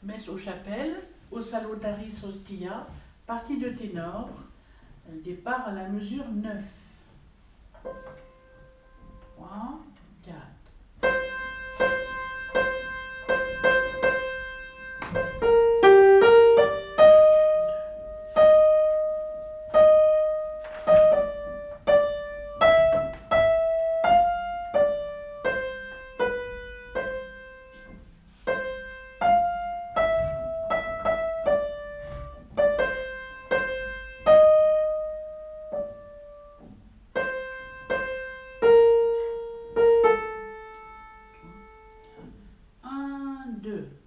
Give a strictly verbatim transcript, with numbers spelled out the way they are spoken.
Messe aux Chapelles, au Salutaris Hostia, partie de ténor, départ à la mesure neuf. trois, quatre. un, deux.